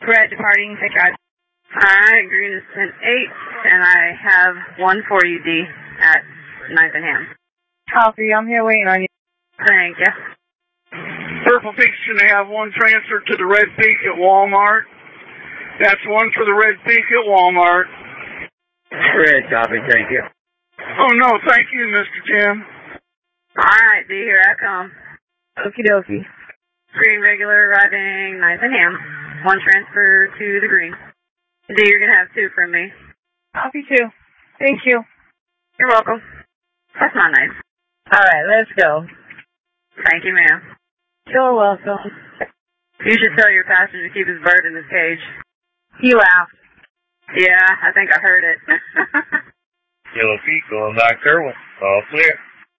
Red departing, take drive. Alright, green is 10-8, and I have one for you, D, at 9th and Ham. Copy, I'm here waiting on you. Thank you. Purple Peak's going to have one transfer to the Red Peak at Walmart. That's one for the Red Peak at Walmart. Red, copy, thank you. Oh, no, thank you, Mr. Jim. Alright, D, here I come. Okie dokie. Green regular arriving 9th and Ham. One transfer to the green. D, you're going to have two from me. Copy two. Thank you. You're welcome. That's not nice. Alright, let's go. Thank you, ma'am. You're welcome. You should tell your passenger to keep his bird in his cage. He laughed. Yeah, I think I heard it. Yellow Peak going back Kerwin. All clear.